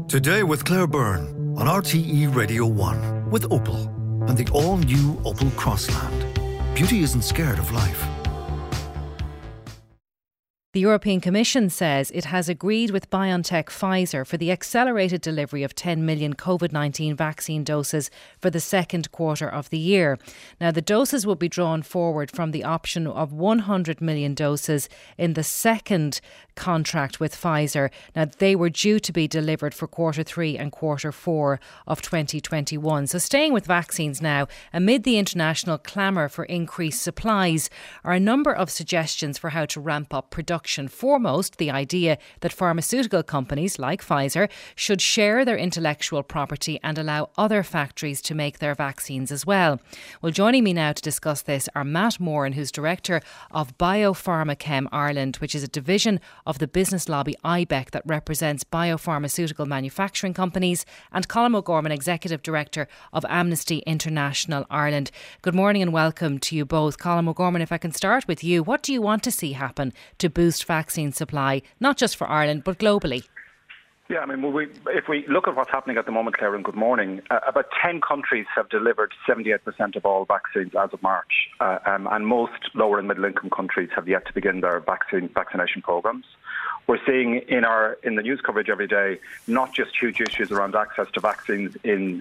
Today with Claire Byrne on RTE Radio 1 with Opel and the all-new Opel Crossland. Beauty isn't scared of life. The European Commission says it has agreed with BioNTech Pfizer for the accelerated delivery of 10 million COVID-19 vaccine doses for the second quarter of the year. Now, the doses will be drawn forward from the option of 100 million doses in the second contract with Pfizer. Now, they were due to be delivered for quarter 3 and quarter 4 of 2021. So staying with vaccines now, amid the international clamour for increased supplies are a number of suggestions for how to ramp up production. Foremost, the idea that pharmaceutical companies like Pfizer should share their intellectual property and allow other factories to make their vaccines as well. Well, joining me now to discuss this are Matt Moran, who's Director of BioPharmaChem Ireland, which is a division of the business lobby IBEC that represents biopharmaceutical manufacturing companies, and Colm O'Gorman, Executive Director of Amnesty International Ireland. Good morning and welcome to you both. Colm O'Gorman, if I can start with you, what do you want to see happen to boost vaccine supply, not just for Ireland, but globally? Yeah, I mean, if we look at what's happening at the moment, Claire, and good morning, about 10 countries have delivered 78% of all vaccines as of March, and most lower and middle income countries have yet to begin their vaccination programs. We're seeing in the news coverage every day not just huge issues around access to vaccines in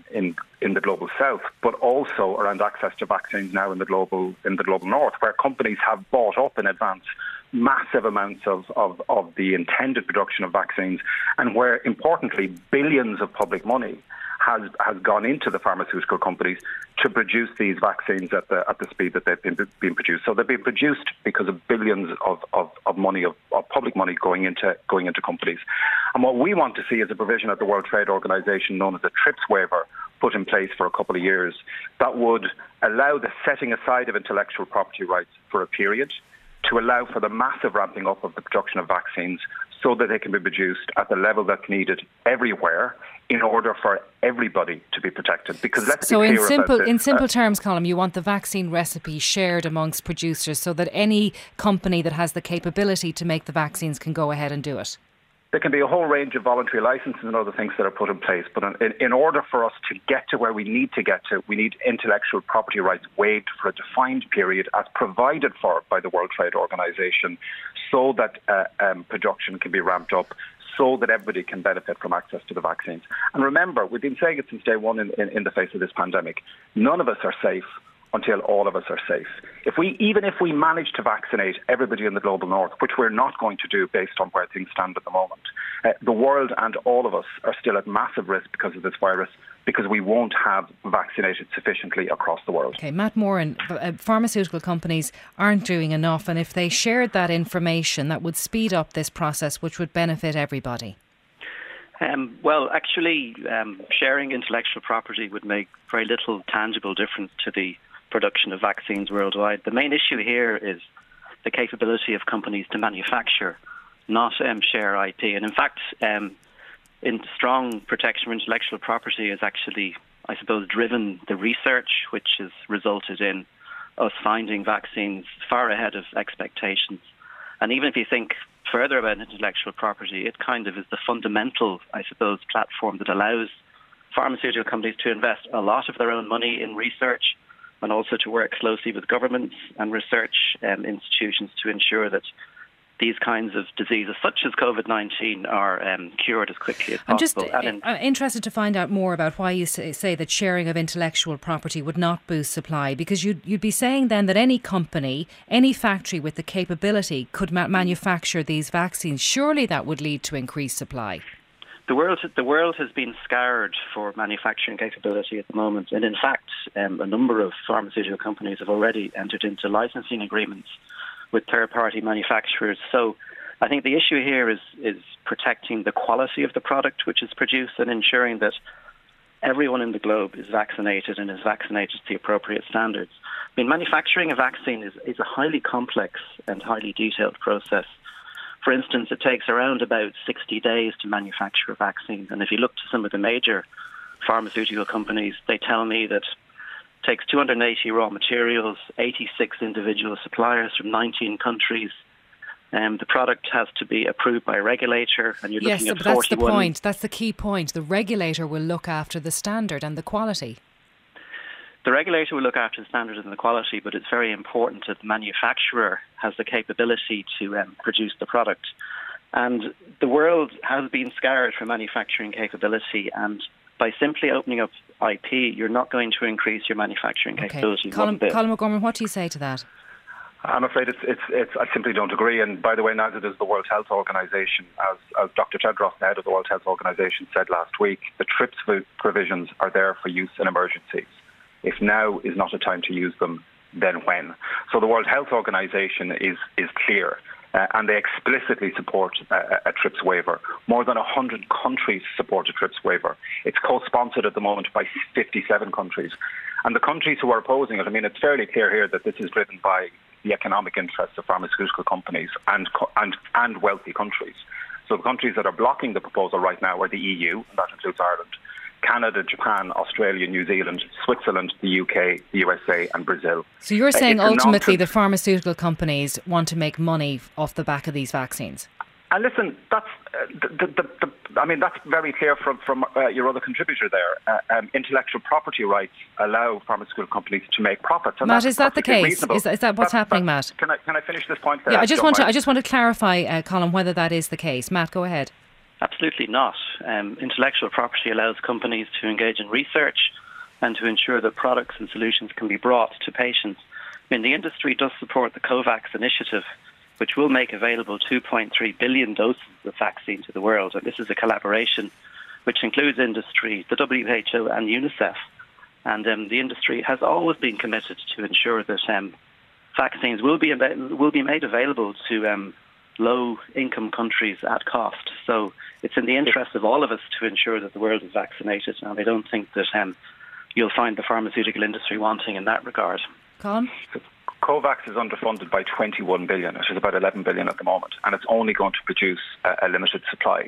the global south, but also around access to vaccines now in the global north, where companies have bought up in advance massive amounts of the intended production of vaccines, and where, importantly, billions of public money has gone into the pharmaceutical companies to produce these vaccines at the speed that they've been produced. So they've been produced because of billions of money, of public money going into companies. And what we want to see is a provision at the World Trade Organization known as a TRIPS waiver put in place for a couple of years that would allow the setting aside of intellectual property rights for a period, to allow for the massive ramping up of the production of vaccines so that they can be produced at the level that's needed everywhere in order for everybody to be protected. Because let's be clear in simple terms, Colm, you want the vaccine recipe shared amongst producers so that any company that has the capability to make the vaccines can go ahead and do it. There can be a whole range of voluntary licenses and other things that are put in place. But in order for us to get to where we need to get to, we need intellectual property rights waived for a defined period as provided for by the World Trade Organization so that production can be ramped up, so that everybody can benefit from access to the vaccines. And remember, we've been saying it since day one in the face of this pandemic. None of us are safe until all of us are safe. Even if we manage to vaccinate everybody in the global north, which we're not going to do based on where things stand at the moment, the world and all of us are still at massive risk because of this virus, because we won't have vaccinated sufficiently across the world. Okay, Matt Moran, pharmaceutical companies aren't doing enough, and if they shared that information, that would speed up this process, which would benefit everybody. Sharing intellectual property would make very little tangible difference to the production of vaccines worldwide. The main issue here is the capability of companies to manufacture, not share IP. And in fact, in strong protection of intellectual property has actually, I suppose, driven the research, which has resulted in us finding vaccines far ahead of expectations. And even if you think further about intellectual property, it kind of is the fundamental, I suppose, platform that allows pharmaceutical companies to invest a lot of their own money in research and also to work closely with governments and research institutions to ensure that these kinds of diseases, such as COVID-19, are cured as quickly as possible. I'm just interested to find out more about why you say that sharing of intellectual property would not boost supply, because you'd be saying then that any company, any factory with the capability could manufacture these vaccines. Surely that would lead to increased supply. The world has been scarred for manufacturing capability at the moment, and in fact, a number of pharmaceutical companies have already entered into licensing agreements with third-party manufacturers. So I think the issue here is protecting the quality of the product which is produced and ensuring that everyone in the globe is vaccinated and is vaccinated to the appropriate standards. I mean, manufacturing a vaccine is a highly complex and highly detailed process. For instance, it takes around about 60 days to manufacture a vaccine. And if you look to some of the major pharmaceutical companies, they tell me that it takes 280 raw materials, 86 individual suppliers from 19 countries, The product has to be approved by a regulator, and you're looking at 41... Yes, that's the point. That's the key point. The regulator will look after the standard and the quality. The regulator will look after the standard and the quality, but it's very important that the manufacturer has the capability to produce the product. And the world has been scarred for manufacturing capability, and by simply opening up IP, you're not going to increase your manufacturing capability. Colin O'Gorman, what do you say to that? I'm afraid I simply don't agree. And by the way, neither does the World Health Organization. As Dr. Tedros, the head of the World Health Organization, said last week, the TRIPS provisions are there for use in emergencies. If now is not a time to use them, then when? So the World Health Organization is clear. And they explicitly support a TRIPS waiver. More than 100 countries support a TRIPS waiver. It's co-sponsored at the moment by 57 countries. And the countries who are opposing it, I mean, it's fairly clear here that this is driven by the economic interests of pharmaceutical companies and wealthy countries. So the countries that are blocking the proposal right now are the EU, and that includes Ireland, Canada, Japan, Australia, New Zealand, Switzerland, the UK, the USA and Brazil. So you're saying ultimately the pharmaceutical companies want to make money off the back of these vaccines? And listen, that's that's very clear from your other contributor there. Intellectual property rights allow pharmaceutical companies to make profits. And Matt, is that the case? Is that what's happening, Matt? Can I finish this point there? Yeah, I just want to clarify, Colin, whether that is the case. Matt, go ahead. Absolutely not. Intellectual property allows companies to engage in research and to ensure that products and solutions can be brought to patients. I mean, the industry does support the COVAX initiative, which will make available 2.3 billion doses of vaccine to the world. And this is a collaboration which includes industry, the WHO and UNICEF. And the industry has always been committed to ensure that vaccines will be made available to low-income countries at cost. So it's in the interest of all of us to ensure that the world is vaccinated. And I don't think that you'll find the pharmaceutical industry wanting in that regard. Colin? COVAX is underfunded by 21 billion. It is about 11 billion at the moment, and it's only going to produce a limited supply.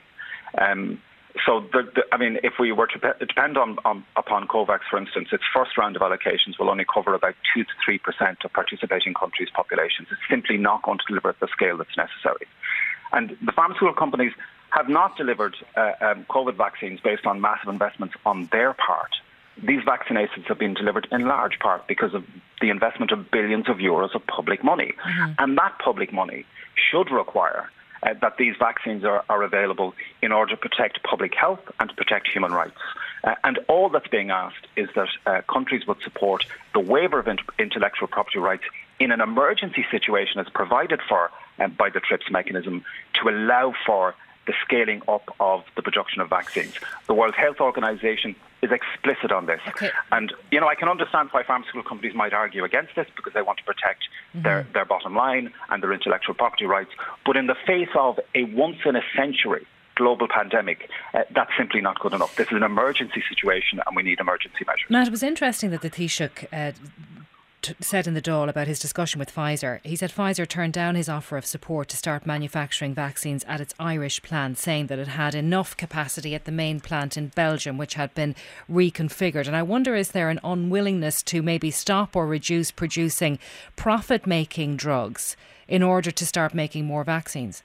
If we were to depend upon COVAX, for instance, its first round of allocations will only cover about 2 to 3% of participating countries' populations. It's simply not going to deliver at the scale that's necessary. And the pharmaceutical companies have not delivered COVID vaccines based on massive investments on their part. These vaccinations have been delivered in large part because of the investment of billions of euros of public money. Mm-hmm. And that public money should require that these vaccines are available in order to protect public health and to protect human rights. And all that's being asked is that countries would support the waiver of intellectual property rights in an emergency situation as provided for by the TRIPS mechanism to allow for the scaling up of the production of vaccines. The World Health Organization is explicit on this. Okay. And, I can understand why pharmaceutical companies might argue against this because they want to protect their bottom line and their intellectual property rights. But in the face of a once-in-a-century global pandemic, that's simply not good enough. This is an emergency situation and we need emergency measures. Matt, it was interesting that the Taoiseach said in the Dáil about his discussion with Pfizer. He said Pfizer turned down his offer of support to start manufacturing vaccines at its Irish plant, saying that it had enough capacity at the main plant in Belgium, which had been reconfigured. And I wonder, is there an unwillingness to maybe stop or reduce producing profit-making drugs in order to start making more vaccines?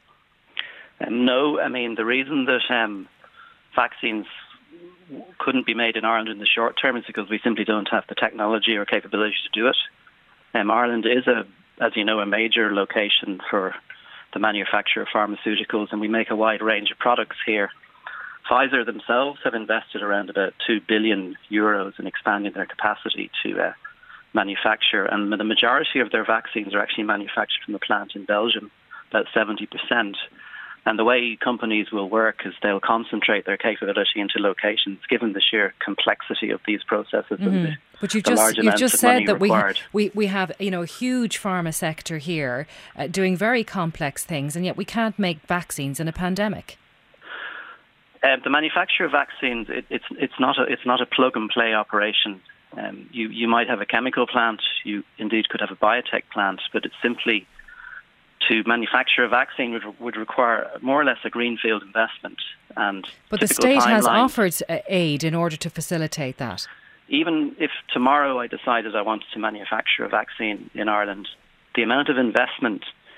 No, I mean, the reason that vaccines couldn't be made in Ireland in the short term is because we simply don't have the technology or capability to do it. Ireland is, as you know, a major location for the manufacture of pharmaceuticals, and we make a wide range of products here. Pfizer themselves have invested around about 2 billion euros in expanding their capacity to manufacture, and the majority of their vaccines are actually manufactured from the plant in Belgium, about 70%. And the way companies will work is they'll concentrate their capability into locations, given the sheer complexity of these processes. And but you've just said that we have a huge pharma sector here doing very complex things, and yet we can't make vaccines in a pandemic. The manufacture of vaccines, it's not a plug and play operation. You might have a chemical plant, you indeed could have a biotech plant, but it's simply, to manufacture a vaccine would require more or less a greenfield investment. But the state has offered aid in order to facilitate that. Even if tomorrow I decided I wanted to manufacture a vaccine in Ireland, the amount of investment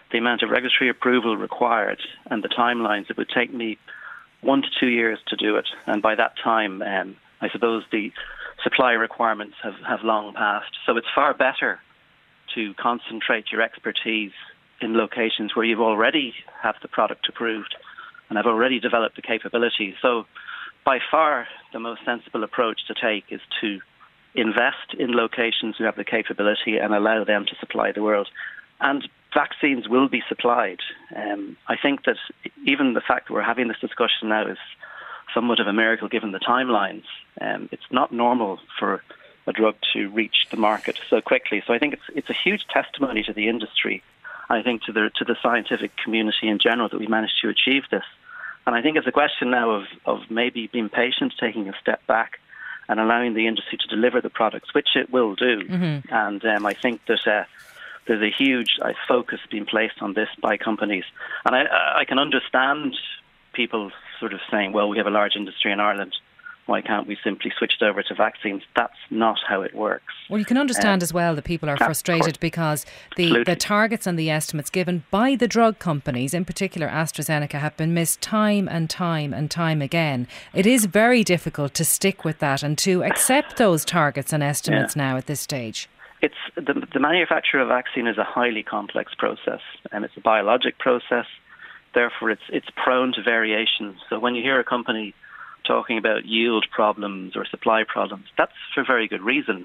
the amount of regulatory approval required and the timelines, it would take me 1 to 2 years to do it. And by that time, I suppose the supply requirements have long passed. So it's far better to concentrate your expertise in locations where you've already have the product approved and have already developed the capability. So by far the most sensible approach to take is to invest in locations who have the capability and allow them to supply the world. And vaccines will be supplied. I think that even the fact that we're having this discussion now is somewhat of a miracle given the timelines. It's not normal for a drug to reach the market so quickly. So I think it's a huge testimony to the industry. I think to the scientific community in general that we managed to achieve this. And I think it's a question now of maybe being patient, taking a step back and allowing the industry to deliver the products, which it will do. Mm-hmm. And I think that there's a huge focus being placed on this by companies. And I can understand people sort of saying, well, we have a large industry in Ireland. Why can't we simply switch it over to vaccines? That's not how it works. Well, you can understand as well that people are frustrated because the targets and the estimates given by the drug companies, in particular AstraZeneca, have been missed time and time and time again. It is very difficult to stick with that and to accept those targets and estimates now at this stage. It's the manufacture of vaccine is a highly complex process, and it's a biologic process. Therefore, it's prone to variation. So when you hear a company talking about yield problems or supply problems, that's for very good reason.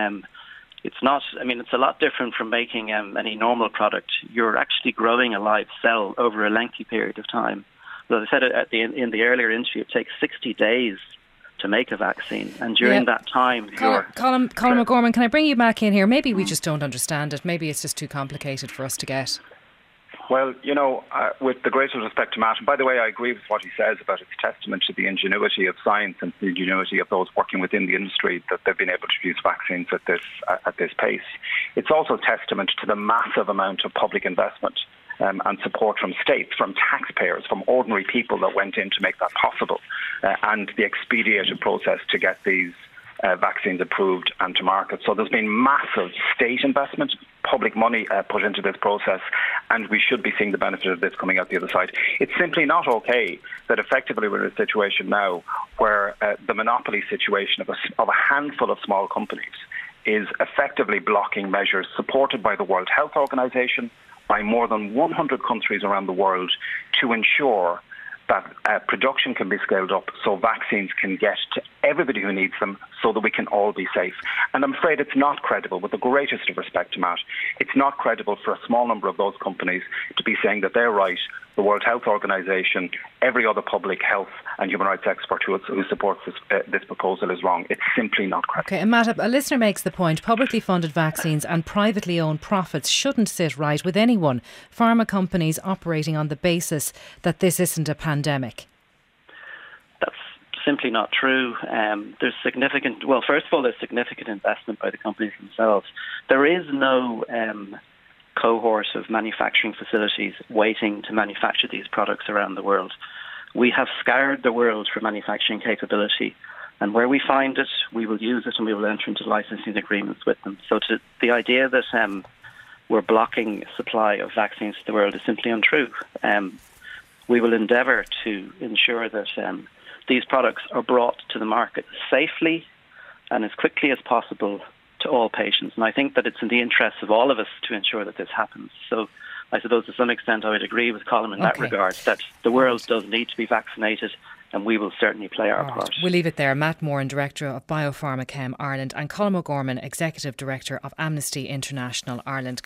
It's not. I mean, it's a lot different from making any normal product. You're actually growing a live cell over a lengthy period of time. So as I said in the earlier interview, it takes 60 days to make a vaccine, and during that time, Colm O'Gorman, can I bring you back in here? Maybe we just don't understand it. Maybe it's just too complicated for us to get. Well, with the greatest respect to Matt, and by the way, I agree with what he says about its testament to the ingenuity of science and the ingenuity of those working within the industry that they've been able to produce vaccines at this pace. It's also testament to the massive amount of public investment and support from states, from taxpayers, from ordinary people that went in to make that possible, and the expedited process to get these vaccines approved and to market. So there's been massive state investment, public money put into this process, and we should be seeing the benefit of this coming out the other side. It's simply not okay that effectively we're in a situation now where the monopoly situation of a handful of small companies is effectively blocking measures supported by the World Health Organization, by more than 100 countries around the world, to ensure that production can be scaled up so vaccines can get to everybody who needs them so that we can all be safe. And I'm afraid it's not credible, with the greatest of respect to Matt, it's not credible for a small number of those companies to be saying that they're right. The World Health Organization, every other public health and human rights expert who supports this proposal is wrong. It's simply not credible. Okay, and Matt, a listener makes the point, publicly funded vaccines and privately owned profits shouldn't sit right with anyone. Pharma companies operating on the basis that this isn't a pandemic. That's simply not true. There's significant investment by the companies themselves. There is no cohort of manufacturing facilities waiting to manufacture these products around the world. We have scoured the world for manufacturing capability, and where we find it, we will use it and we will enter into licensing agreements with them. So the idea that we're blocking supply of vaccines to the world is simply untrue. We will endeavour to ensure that these products are brought to the market safely and as quickly as possible to all patients. And I think that it's in the interests of all of us to ensure that this happens. So I suppose to some extent I would agree with Colm in that regard, that the world does need to be vaccinated, and we will certainly play our part. We'll leave it there. Matt Moran, Director of BioPharmachem Ireland, and Colm O'Gorman, Executive Director of Amnesty International Ireland.